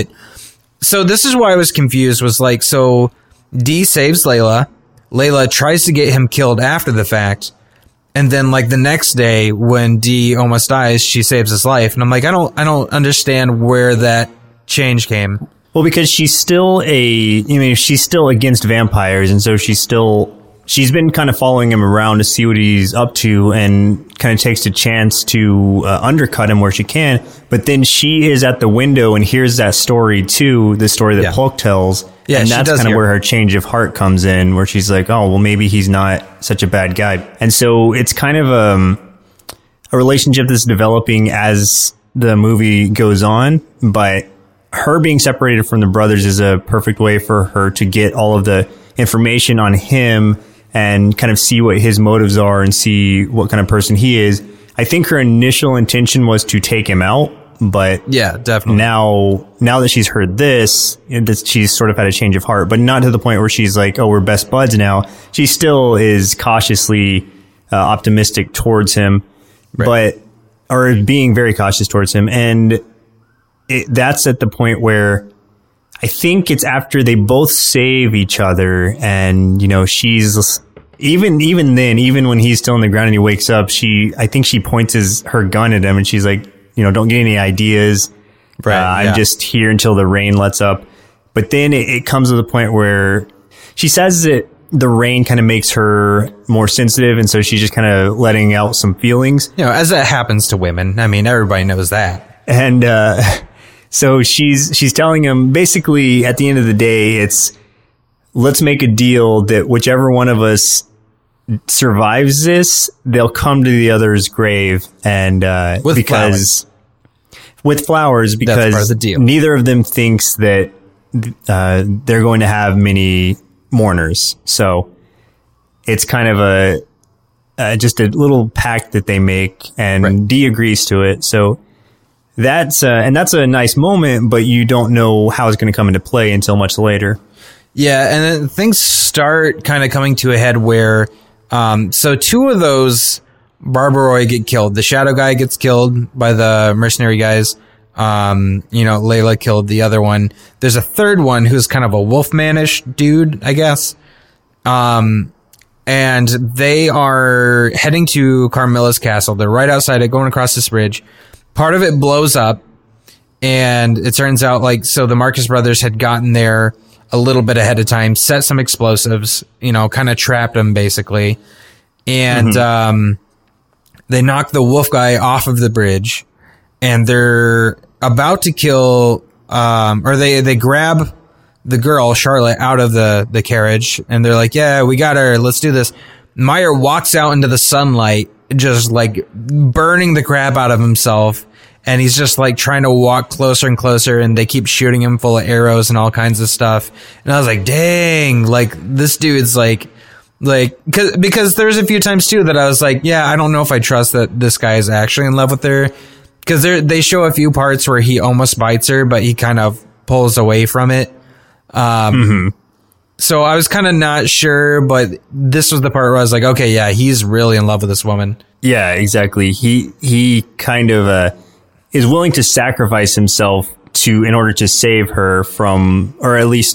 Speaker 3: so this is why I was confused, was like, so Dee saves Layla. Layla tries to get him killed after the fact. And then like the next day when Dee almost dies, she saves his life. And I'm like, I don't, I don't understand where that change came.
Speaker 2: Well, because she's still a, I mean, she's still against vampires. And so she's still, she's been kind of following him around to see what he's up to and kind of takes a chance to uh, undercut him where she can. But then she is at the window and hears that story too, the story that
Speaker 3: Yeah.
Speaker 2: Polk tells.
Speaker 3: Yeah,
Speaker 2: and
Speaker 3: she
Speaker 2: that's
Speaker 3: does
Speaker 2: kind of
Speaker 3: hear.
Speaker 2: where her change of heart comes in, where she's like, oh, well, maybe he's not such a bad guy. And so it's kind of um, a relationship that's developing as the movie goes on. But her being separated from the brothers is a perfect way for her to get all of the information on him and kind of see what his motives are and see what kind of person he is. I think her initial intention was to take him out, but
Speaker 3: Yeah, definitely.
Speaker 2: now, now that she's heard this, that she's sort of had a change of heart, but not to the point where she's like, oh, we're best buds now. She still is cautiously uh, optimistic towards him,
Speaker 3: Right.
Speaker 2: but, or being very cautious towards him. And it, that's at the point where I think it's after they both save each other and, you know, she's even, even then, even when he's still on the ground and he wakes up, she, I think she points his, her gun at him and she's like, you know, don't get any ideas.
Speaker 3: Right,
Speaker 2: Uh,
Speaker 3: yeah.
Speaker 2: I'm just here until the rain lets up. But then it, it comes to the point where she says that the rain kind of makes her more sensitive. And so she's just kind of letting out some feelings.
Speaker 3: You know, as that happens to women. I mean, everybody knows that.
Speaker 2: And, uh, so she's, she's telling him basically at the end of the day, it's, let's make a deal that whichever one of us survives this, they'll come to the other's grave. And, uh,
Speaker 3: With
Speaker 2: because with flowers,
Speaker 3: That's part of
Speaker 2: because
Speaker 3: the deal.
Speaker 2: neither of them thinks that, uh, they're going to have many mourners. So it's kind of a, uh, just a little pact that they make and
Speaker 3: Right.
Speaker 2: Dee agrees to it. So, That's uh, and that's a nice moment, but you don't know how it's going to come into play until much later.
Speaker 3: Yeah, and then things start kind of coming to a head where, um, so two of those Barbaroi get killed. The Shadow guy gets killed by the mercenary guys. Um, you know, Layla killed the other one. There's a third one who's kind of a wolfmanish dude, I guess. Um, and they are heading to Carmilla's castle. They're right outside it, going across this bridge. Part of it blows up, and it turns out like, so the Marcus brothers had gotten there a little bit ahead of time, set some explosives, you know, kind of trapped them basically. And,
Speaker 2: Mm-hmm.
Speaker 3: um, they knock the wolf guy off of the bridge and they're about to kill, um, or they, they grab the girl, Charlotte, out of the, the carriage and they're like, yeah, we got her. Let's do this. Meyer walks out into the sunlight, just like burning the crap out of himself. And he's just like trying to walk closer and closer and they keep shooting him full of arrows and all kinds of stuff. And I was like, dang, like this dude's like, like, cause, because there's a few times too that I was like, yeah, I don't know if I trust that this guy is actually in love with her. Cause they they show a few parts where he almost bites her, but he kind of pulls away from it. Um,
Speaker 2: Mm-hmm.
Speaker 3: So I was kind of not sure, but this was the part where I was like, okay, yeah, he's really in love with this woman.
Speaker 2: Yeah, exactly. He he kind of uh, is willing to sacrifice himself to in order to save her from, or at least to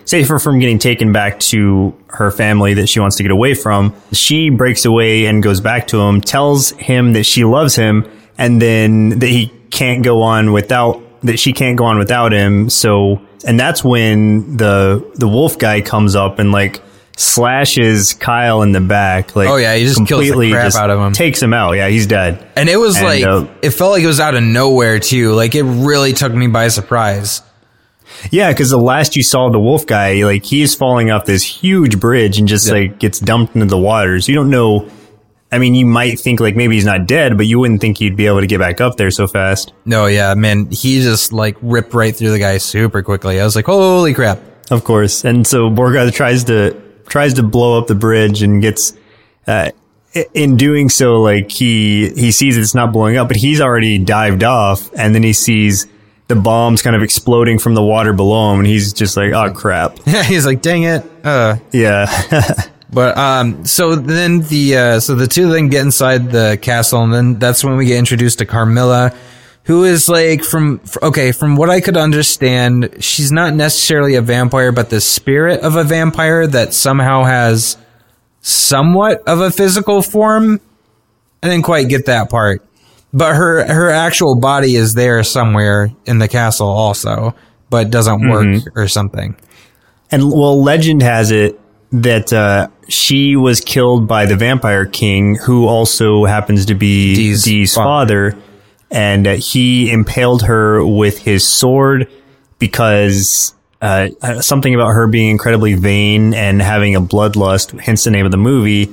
Speaker 2: save her from getting taken back to her family that she wants to get away from. She breaks away and goes back to him, tells him that she loves him, and then that he can't go on without, that she can't go on without him. So, and that's when the, the wolf guy comes up and like slashes Kyle in the back. Like,
Speaker 3: oh yeah, he just
Speaker 2: completely
Speaker 3: kills the crap
Speaker 2: just
Speaker 3: out of him.
Speaker 2: Takes him out. Yeah, he's dead.
Speaker 3: And it was
Speaker 2: And,
Speaker 3: like,
Speaker 2: uh,
Speaker 3: it felt like it was out of nowhere too. Like it really took me by surprise.
Speaker 2: Yeah, because the last you saw the wolf guy, like he's falling off this huge bridge and just
Speaker 3: Yeah.
Speaker 2: like gets dumped into the waters. You don't know. I mean, you might think like maybe he's not dead, but you wouldn't think he'd be able to get back up there so fast.
Speaker 3: No, yeah, man, he just like ripped right through the guy super quickly. I was like, holy crap.
Speaker 2: Of course. And so Borgoth tries to tries to blow up the bridge and gets uh i- in doing so, like he he sees it's not blowing up, but he's already dived off, and then he sees the bombs kind of exploding from the water below him, and he's just like, oh crap.
Speaker 3: He's like, dang it. Uh,
Speaker 2: Yeah.
Speaker 3: But um, so then the uh, so the two of them get inside the castle, and then that's when we get introduced to Carmilla, who is like from f- okay, from what I could understand, she's not necessarily a vampire, but the spirit of a vampire that somehow has somewhat of a physical form. I didn't quite get that part, but her her actual body is there somewhere in the castle also, but doesn't work
Speaker 2: Mm-hmm.
Speaker 3: or something.
Speaker 2: And well, legend has it that uh, she was killed by the Vampire King, who also happens to be
Speaker 3: Dee's
Speaker 2: Dee's,
Speaker 3: father.
Speaker 2: father, and uh, he impaled her with his sword because uh, something about her being incredibly vain and having a bloodlust, hence the name of the movie.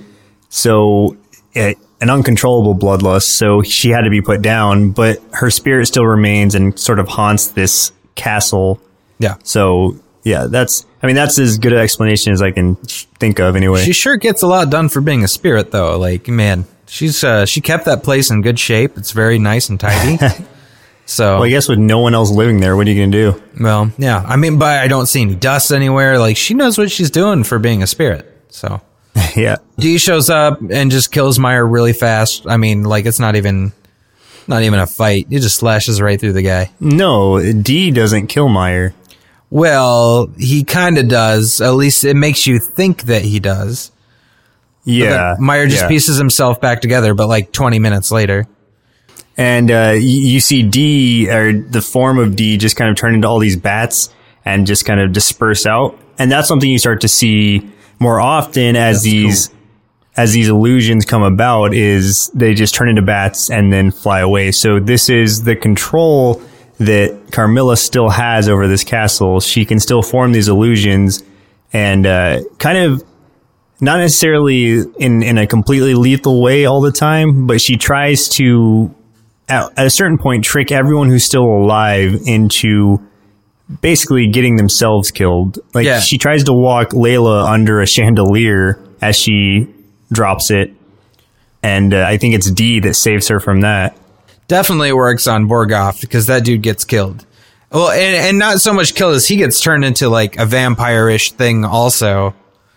Speaker 2: So uh, an uncontrollable bloodlust. So she had to be put down, but her spirit still remains and sort of haunts this castle.
Speaker 3: Yeah.
Speaker 2: So yeah, that's, I mean, that's as good an explanation as I can think of anyway.
Speaker 3: She sure gets a lot done for being a spirit, though. Like, man, she's uh, she kept that place in good shape. It's very nice and tidy. So,
Speaker 2: Well, I guess with no one else living there, what are you going to do?
Speaker 3: well, yeah. I mean, but I don't see any dust anywhere. Like, she knows what she's doing for being a spirit. So,
Speaker 2: Yeah.
Speaker 3: Dee shows up and just kills Meyer really fast. I mean, like, it's not even not even a fight. It just slashes right through the guy.
Speaker 2: No, Dee doesn't kill Meyer.
Speaker 3: Well, he kind of does. At least it makes you think that he does.
Speaker 2: Yeah.
Speaker 3: But Meyer just
Speaker 2: yeah.
Speaker 3: pieces himself back together, but like twenty minutes later.
Speaker 2: And uh, you, you see Dee, or the form of Dee, just kind of turn into all these bats and just kind of disperse out. And that's something you start to see more often as
Speaker 3: That's
Speaker 2: these
Speaker 3: cool.
Speaker 2: as these illusions come about, is they just turn into bats and then fly away. So this is the control that Carmilla still has over this castle. She can still form these illusions and uh, kind of not necessarily in, in a completely lethal way all the time, but she tries to, at, at a certain point, trick everyone who's still alive into basically getting themselves killed. Like,
Speaker 3: Yeah.
Speaker 2: she tries to walk Layla under a chandelier as she drops it. And uh, I think it's Dee that saves her from that.
Speaker 3: Definitely works on Borgoff because that dude gets killed. Well, and, and not so much killed as he gets turned into like a vampire-ish thing also.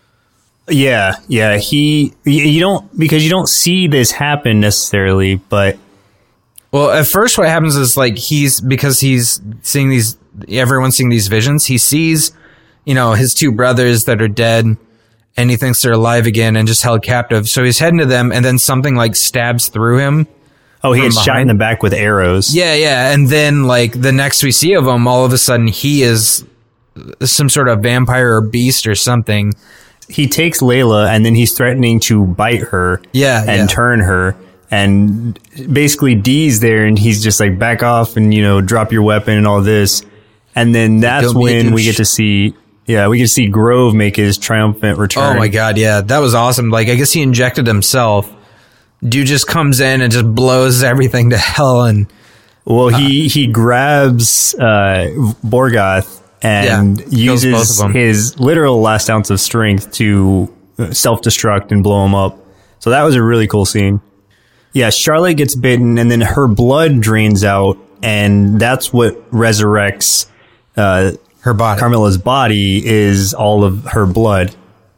Speaker 2: Yeah, yeah. He, y- you don't, because you don't see this happen necessarily, but
Speaker 3: Well, at first what happens is like he's, because he's seeing these, everyone's seeing these visions, he sees, you know, his two brothers that are dead and he thinks they're alive again and just held captive. So he's heading to them and then something like stabs through him.
Speaker 2: oh, he
Speaker 3: From
Speaker 2: gets shot
Speaker 3: behind.
Speaker 2: in the back with arrows.
Speaker 3: Yeah, yeah. And then like the next we see of him, all of a sudden he is some sort of vampire or beast or something.
Speaker 2: He takes Layla and then he's threatening to bite her
Speaker 3: Yeah,
Speaker 2: and
Speaker 3: yeah.
Speaker 2: turn her. And basically Dee's there and he's just like, back off and, you know, drop your weapon and all this. And then that's
Speaker 3: Don't be a
Speaker 2: when we
Speaker 3: douche.
Speaker 2: get to see, yeah, we get to see Grove make his triumphant return.
Speaker 3: Oh my god, yeah, that was awesome. Like, I guess he injected himself. Dude just comes in and just blows everything to hell. And
Speaker 2: Well, he, he grabs uh, Borgoth and
Speaker 3: Yeah, kills both
Speaker 2: uses
Speaker 3: of 'em.
Speaker 2: his literal last ounce of strength to self-destruct and blow him up. So that was a really cool scene. Yeah, Charlotte gets bitten and then her blood drains out, and that's what resurrects uh,
Speaker 3: her body.
Speaker 2: Carmilla's body, is all of her blood.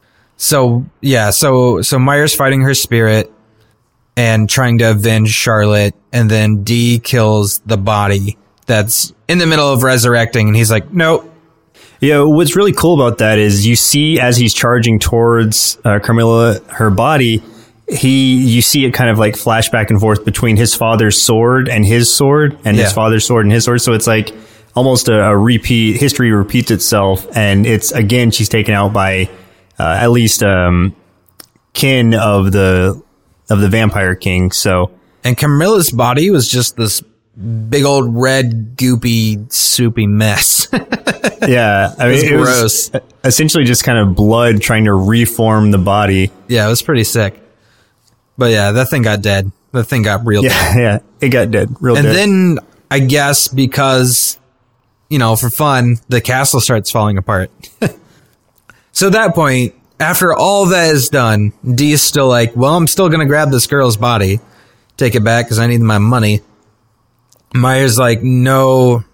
Speaker 3: So yeah, so so Meyer's fighting her spirit and trying to avenge Charlotte, and then Dee kills the body that's in the middle of resurrecting, and he's like, nope.
Speaker 2: Yeah, what's really cool about that is you see as he's charging towards uh, Carmilla, her body, he you see it kind of like flash back and forth between his father's sword and his sword, and
Speaker 3: Yeah.
Speaker 2: his father's sword and his sword. So it's like almost a, a repeat. History repeats itself, and it's again she's taken out by uh, at least um, kin of the of the Vampire King. So
Speaker 3: And Camilla's body was just this big old red, goopy, soupy mess.
Speaker 2: yeah, I mean
Speaker 3: It's
Speaker 2: it
Speaker 3: gross.
Speaker 2: was essentially just kind of blood trying to reform the body.
Speaker 3: Yeah, it was pretty sick. But yeah, that thing got dead. That thing got real dead.
Speaker 2: Yeah, yeah, it got dead, real
Speaker 3: And
Speaker 2: dead.
Speaker 3: then I guess because, you know, for fun, the castle starts falling apart. So at that point, after all that is done, Dee is still like, well, I'm still going to grab this girl's body, take it back because I need my money. Myers like, no,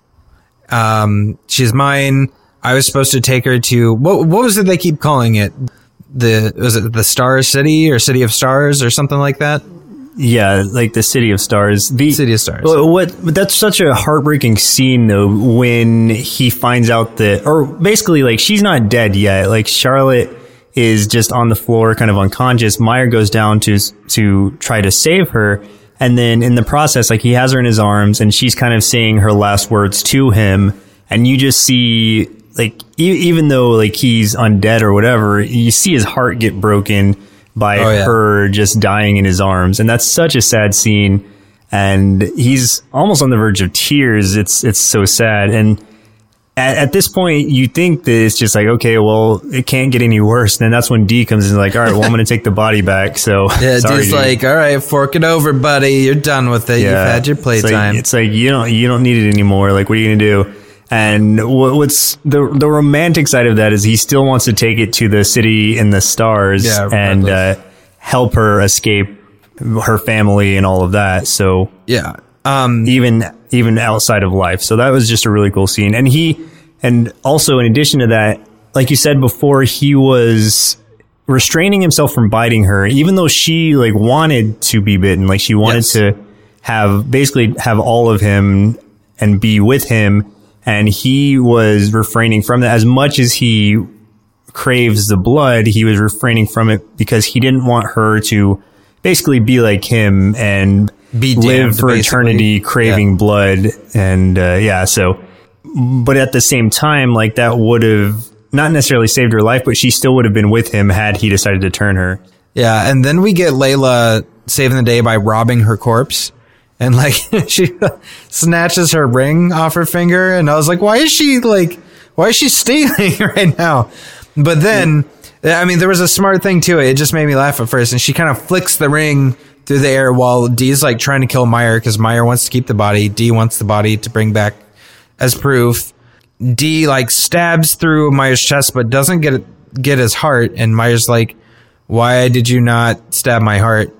Speaker 3: um, she's mine. I was supposed to take her to, what, what was it they keep calling it? The, was it the Star City or City of Stars or something like that?
Speaker 2: Yeah, like the City of Stars. The
Speaker 3: City of Stars.
Speaker 2: What, what? But that's such a heartbreaking scene, though, when he finds out that, or basically, like she's not dead yet. Like Charlotte is just on the floor, kind of unconscious. Meyer goes down to to try to save her, and then in the process, like he has her in his arms, and she's kind of saying her last words to him, and you just see, like, e- even though like he's undead or whatever, you see his heart get broken by
Speaker 3: Oh, yeah.
Speaker 2: her just dying in his arms. And that's such a sad scene. And he's almost on the verge of tears. It's, it's so sad. And at, at this point, you think that it's just like, okay, well, it can't get any worse. And then that's when Dee comes in like, all right, well, I'm going to take the body back. So
Speaker 3: Yeah,
Speaker 2: sorry,
Speaker 3: Dee's
Speaker 2: dude.
Speaker 3: like, all right, fork it over, buddy. You're done with it. You've had your
Speaker 2: It's
Speaker 3: playtime.
Speaker 2: like, it's like, you don't, you don't need it anymore. Like, what are you going to do? And what, what's the the romantic side of that is he still wants to take it to the City in the Stars
Speaker 3: Yeah,
Speaker 2: and
Speaker 3: regardless.
Speaker 2: uh, help her escape her family and all of that. So
Speaker 3: yeah. Um,
Speaker 2: even even outside of life. So that was just a really cool scene. And he and also in addition to that, like you said before, he was restraining himself from biting her, even though she like wanted to be bitten. Like she wanted
Speaker 3: Yes.
Speaker 2: to have basically have all of him and be with him. And he was refraining from that. As much as he craves the blood, he was refraining from it because he didn't want her to basically be like him and
Speaker 3: Be
Speaker 2: live
Speaker 3: damned,
Speaker 2: for
Speaker 3: basically.
Speaker 2: eternity craving
Speaker 3: Yeah.
Speaker 2: blood. And uh, yeah, so, but at the same time, like that would have not necessarily saved her life, but she still would have been with him had he decided to turn her.
Speaker 3: yeah. And then we get Layla saving the day by robbing her corpse. And like, she snatches her ring off her finger. And I was like, why is she like, why is she stealing right now? But then, I mean, there was a smart thing to it. It just made me laugh at first. And she kind of flicks the ring through the air while Dee's like trying to kill Meyer because Meyer wants to keep the body. Dee wants the body to bring back as proof. Dee like stabs through Meyer's chest, but doesn't get it, get his heart. And Meyer's like, why did you not stab my heart?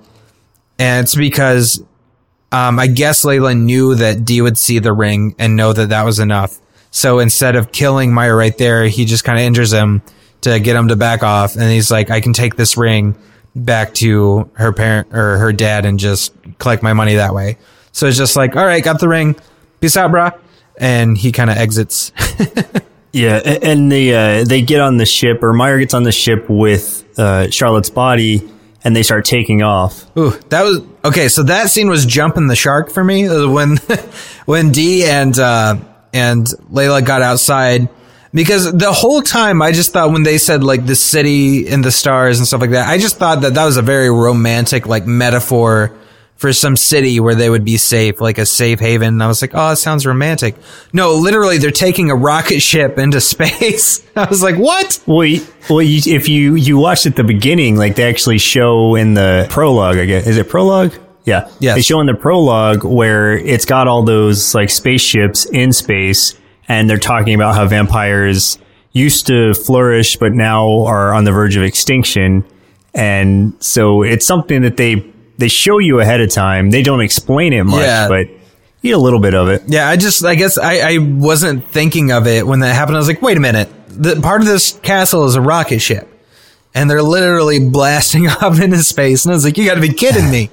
Speaker 3: And it's because, um, I guess Layla knew that Dee would see the ring and know that that was enough. So instead of killing Meyer right there, he just kind of injures him to get him to back off. And he's like, I can take this ring back to her parent or her dad and just collect my money that way. So it's just like, all right, got the ring. Peace out, brah. And he kind of exits.
Speaker 2: Yeah, a- and they uh, they get on the ship, or Meyer gets on the ship with uh, Charlotte's body, and they start taking off.
Speaker 3: Ooh, that was okay. So that scene was jumping the shark for me uh, when when Dee and uh, and Layla got outside, because the whole time I just thought when they said like the city and the stars and stuff like that, I just thought that that was a very romantic like metaphor for some city where they would be safe, like a safe haven. And I was like, oh, it sounds romantic. No, literally, they're taking a rocket ship into space. I was like, what?
Speaker 2: Well, you, well, you, if you you watched at the beginning, like they actually show in the prologue, I guess, is it prologue? Yeah,
Speaker 3: Yes.
Speaker 2: They show in the prologue where it's got all those like spaceships in space, and they're talking about how vampires used to flourish, but now are on the verge of extinction. And so it's something that they they show you ahead of time. They don't explain it much,
Speaker 3: Yeah.
Speaker 2: but you get a little bit of it.
Speaker 3: Yeah, I just, I guess I, I wasn't thinking of it when that happened. I was like, wait a minute. The part of this castle is a rocket ship. And they're literally blasting off into space. And I was like, you gotta be kidding me.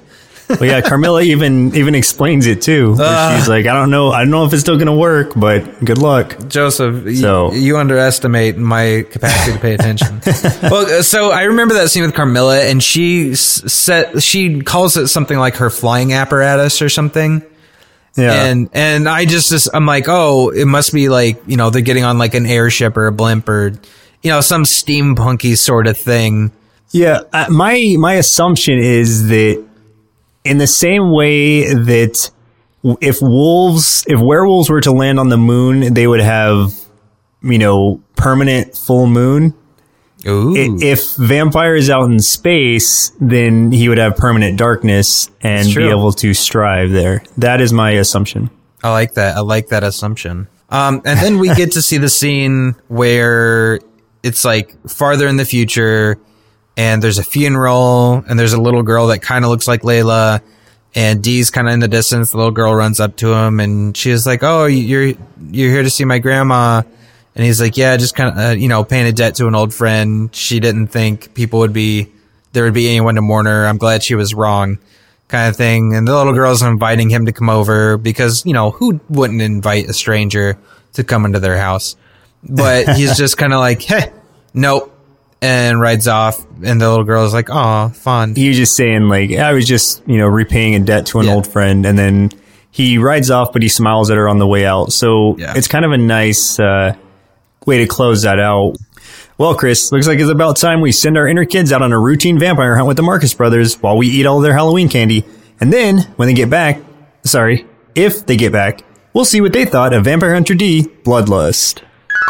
Speaker 2: Well, yeah, Carmilla even even explains it too. Where
Speaker 3: Uh.
Speaker 2: she's like, I don't know, I don't know if it's still going to work, but good luck.
Speaker 3: Joseph, y-
Speaker 2: So-
Speaker 3: you underestimate my capacity to pay attention. Well, so I remember that scene with Carmilla, and she s- set she calls it something like her flying apparatus or something.
Speaker 2: Yeah.
Speaker 3: And and I just, just I'm like, oh, it must be like, you know, they're getting on like an airship or a blimp or, you know, some steampunky sort of thing.
Speaker 2: Yeah, uh, my my assumption is that in the same way that w- if wolves, if werewolves were to land on the moon, they would have, you know, permanent full moon.
Speaker 3: Ooh.
Speaker 2: I- If vampire is out in space, then he would have permanent darkness and
Speaker 3: It's
Speaker 2: be
Speaker 3: true.
Speaker 2: able to strive there. That is my assumption.
Speaker 3: I like that. I like that assumption. Um, and then we get to see the scene where it's like farther in the future, and there's a funeral, and there's a little girl that kind of looks like Layla, and Dee's kind of in the distance. The little girl runs up to him, and she's like, "Oh, you're you're here to see my grandma," and he's like, "Yeah, just kind of uh, you know, paying a debt to an old friend. She didn't think people would be there would be anyone to mourn her. I'm glad she was wrong." Kind of thing. And the little girl's inviting him to come over because, you know, who wouldn't invite a stranger to come into their house? But he's just kind of like, hey, nope, and rides off. And the little girl's like, oh, fun.
Speaker 2: He was just saying, like, I was just, you know, repaying a debt to an
Speaker 3: Yeah.
Speaker 2: old friend. And then he rides off, but he smiles at her on the way out. So
Speaker 3: Yeah.
Speaker 2: it's kind of a nice uh, way to close that out. Well, Chris, looks like it's about time we send our inner kids out on a routine vampire hunt with the Marcus brothers while we eat all their Halloween candy. And then, when they get back, sorry, if they get back, we'll see what they thought of Vampire Hunter D, Bloodlust.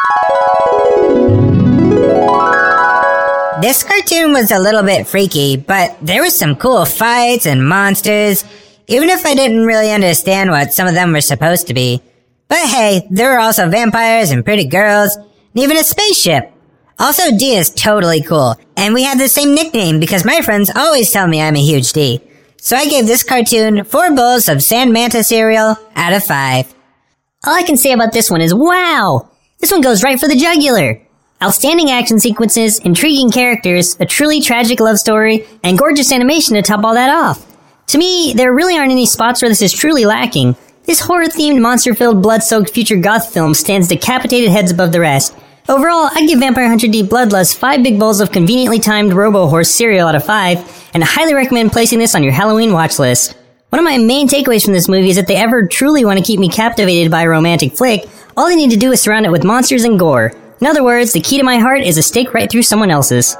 Speaker 4: This cartoon was a little bit freaky, but there was some cool fights and monsters, even if I didn't really understand what some of them were supposed to be. But hey, there were also vampires and pretty girls, and even a spaceship. Also, D is totally cool, and we had the same nickname because my friends always tell me I'm a huge D. So I gave this cartoon four bowls of Sand Manta cereal out of five.
Speaker 5: All I can say about this one is wow! This one goes right for the jugular. Outstanding action sequences, intriguing characters, a truly tragic love story, and gorgeous animation to top all that off. To me, there really aren't any spots where this is truly lacking. This horror-themed, monster-filled, blood-soaked future goth film stands decapitated heads above the rest. Overall, I'd give Vampire Hunter D Bloodlust five big bowls of conveniently timed Robo-Horse cereal out of five, and I highly recommend placing this on your Halloween watch list. One of my main takeaways from this movie is that if they ever truly want to keep me captivated by a romantic flick, all they need to do is surround it with monsters and gore. In other words, the key to my heart is a stake right through someone else's.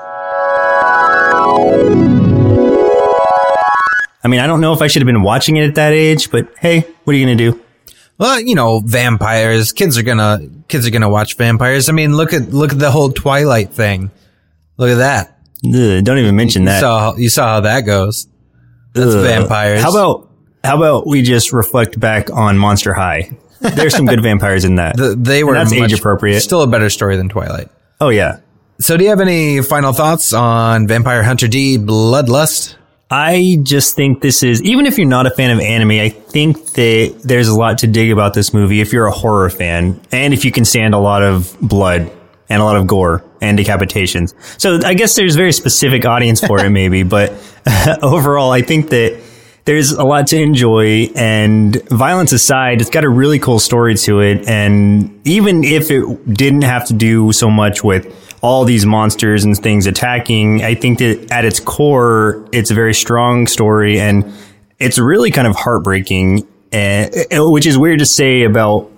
Speaker 2: I mean, I don't know if I should have been watching it at that age, but hey, what are you going to do?
Speaker 3: Well, you know, vampires. Kids are gonna kids are gonna watch vampires. I mean, look at look at the whole Twilight thing. Look at that.
Speaker 2: Ugh, don't even mention
Speaker 3: You
Speaker 2: that.
Speaker 3: saw you saw how that goes. That's
Speaker 2: Ugh.
Speaker 3: vampires.
Speaker 2: How about how about we just reflect back on Monster High? There's some good vampires in that.
Speaker 3: The, they were
Speaker 2: And that's
Speaker 3: much-
Speaker 2: age appropriate.
Speaker 3: Still a better story than Twilight.
Speaker 2: Oh yeah.
Speaker 3: So, do you have any final thoughts on Vampire Hunter D Bloodlust?
Speaker 2: I just think this is, even if you're not a fan of anime, I think that there's a lot to dig about this movie if you're a horror fan and if you can stand a lot of blood and a lot of gore and decapitations. So I guess there's a very specific audience for it maybe, but overall I think that there's a lot to enjoy, and violence aside, it's got a really cool story to it. And even if it didn't have to do so much with all these monsters and things attacking, I think that at its core, it's a very strong story, and it's really kind of heartbreaking, uh, which is weird to say about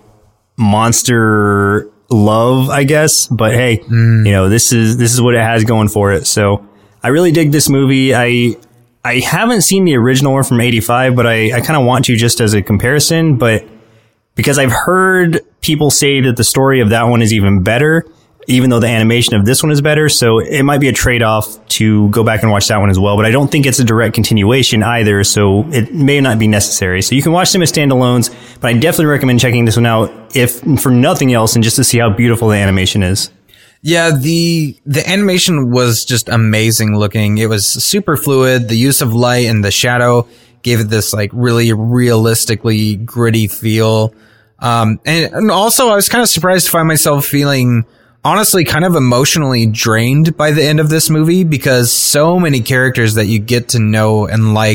Speaker 2: monster love, I guess. But hey, mm. you know, this is this is what it has going for it. So I really dig this movie. I I haven't seen the original one from eighty-five, but I, I kind of want to just as a comparison. But because I've heard people say that the story of that one is even better, even though the animation of this one is better. So it might be a trade-off to go back and watch that one as well. But I don't think it's a direct continuation either, so it may not be necessary. So you can watch them as standalones, but I definitely recommend checking this one out, if for nothing else, and just to see how beautiful the animation is.
Speaker 3: Yeah, the the animation was just amazing looking. It was super fluid. The use of light and the shadow gave it this like really realistically gritty feel. Um, and, and also I was kind of surprised to find myself feeling honestly kind of emotionally drained by the end of this movie, because so many characters that you get to know and like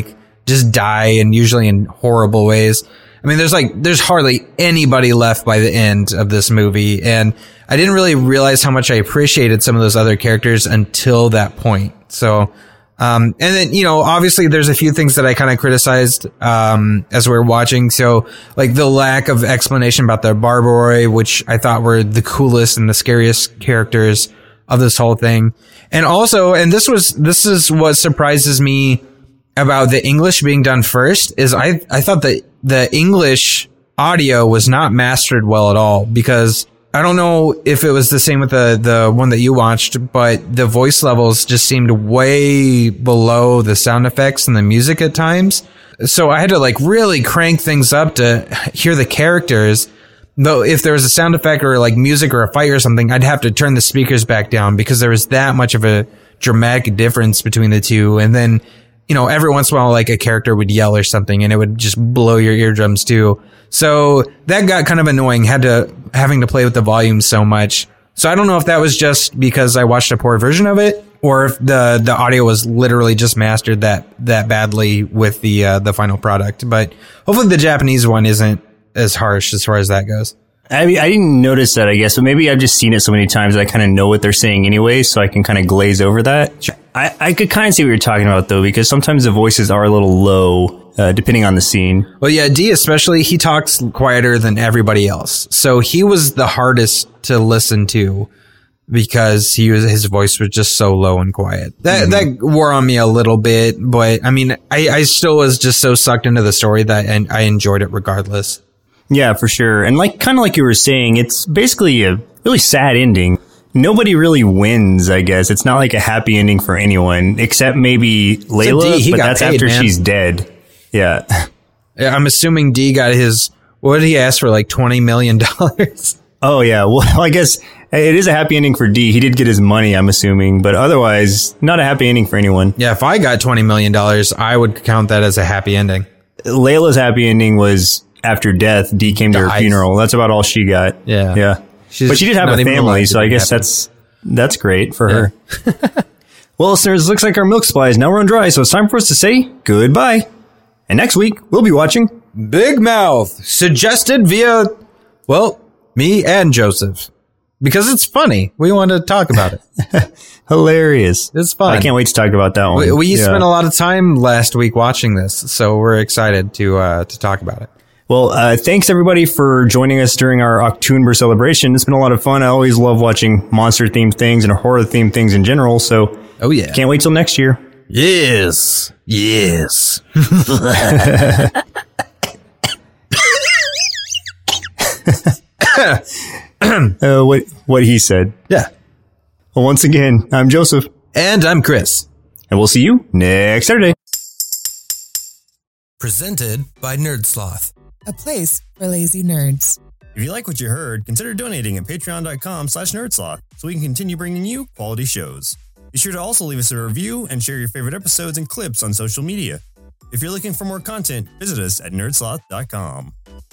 Speaker 3: just die, and usually in horrible ways. I mean, there's like, there's hardly anybody left by the end of this movie. And I didn't really realize how much I appreciated some of those other characters until that point. So, um, and then, you know, obviously there's a few things that I kind of criticized, um, as we were watching. So like the lack of explanation about the Barbaroi, which I thought were the coolest and the scariest characters of this whole thing. And also, and this was, this is what surprises me about the English being done first, is I, I thought that the English audio was not mastered well at all, because I don't know if it was the same with the, the one that you watched, but the voice levels just seemed way below the sound effects and the music at times. So I had to like really crank things up to hear the characters. Though if there was a sound effect or like music or a fight or something, I'd have to turn the speakers back down because there was that much of a dramatic difference between the two. And then, you know, every once in a while, like a character would yell or something and it would just blow your eardrums too. So that got kind of annoying, had to, having to play with the volume so much. So I don't know if that was just because I watched a poor version of it, or if the, the audio was literally just mastered that, that badly with the, uh, the final product. But hopefully the Japanese one isn't as harsh as far as that goes.
Speaker 2: I mean, I didn't notice that, I guess, but maybe I've just seen it so many times that I kind of know what they're saying anyway, so I can kind of glaze over that. Sure. I, I could kind of see what you're talking about, though, because sometimes the voices are a little low, uh, depending on the scene.
Speaker 3: Well, yeah, D especially, he talks quieter than everybody else. So he was the hardest to listen to because he was, his voice was just so low and quiet. That, mm-hmm. that wore on me a little bit, but I mean, I, I still was just so sucked into the story that and I enjoyed it regardless.
Speaker 2: Yeah, for sure. And like, kind of like you were saying, it's basically a really sad ending. Nobody really wins, I guess. It's not like a happy ending for anyone, except maybe Layla,
Speaker 3: D,
Speaker 2: but that's
Speaker 3: paid,
Speaker 2: after
Speaker 3: man. She's
Speaker 2: dead. Yeah.
Speaker 3: I'm assuming D got his, what did he ask for, like twenty million dollars?
Speaker 2: Oh, yeah. Well, I guess it is a happy ending for D. He did get his money, I'm assuming, but otherwise, not a happy ending for anyone.
Speaker 3: Yeah, if I got twenty million dollars, I would count that as a happy ending.
Speaker 2: Layla's happy ending was after death, D came to her
Speaker 3: Dies.
Speaker 2: funeral. That's about all she got.
Speaker 3: Yeah.
Speaker 2: Yeah.
Speaker 3: She's
Speaker 2: but she did have
Speaker 3: not
Speaker 2: a
Speaker 3: even
Speaker 2: family,
Speaker 3: alive
Speaker 2: so
Speaker 3: to
Speaker 2: I
Speaker 3: be
Speaker 2: guess
Speaker 3: happy.
Speaker 2: that's that's great for
Speaker 3: Yeah.
Speaker 2: her. Well, listeners, looks like our milk supply is now run dry, so it's time for us to say goodbye. And next week, we'll be watching
Speaker 3: Big Mouth, suggested via, well, me and Joseph. Because it's funny. We want to talk about it.
Speaker 2: Hilarious.
Speaker 3: It's fun.
Speaker 2: I can't wait to talk about that one.
Speaker 3: We, we
Speaker 2: Yeah.
Speaker 3: spent a lot of time last week watching this, so we're excited to uh, to talk about it.
Speaker 2: Well, uh, thanks everybody for joining us during our October celebration. It's been a lot of fun. I always love watching monster-themed things and horror-themed things in general, so
Speaker 3: Oh, yeah.
Speaker 2: can't wait till next year.
Speaker 3: Yes. Yes.
Speaker 2: Uh, what what he said.
Speaker 3: Yeah.
Speaker 2: Well, once again, I'm Joseph,
Speaker 3: And I'm Chris.
Speaker 2: and we'll see you next Saturday.
Speaker 3: Presented by Nerdsloth.
Speaker 6: A place for lazy nerds.
Speaker 7: If you like what you heard, consider donating at patreon.com slash nerdsloth so we can continue bringing you quality shows. Be sure to also leave us a review and share your favorite episodes and clips on social media. If you're looking for more content, visit us at nerdsloth dot com.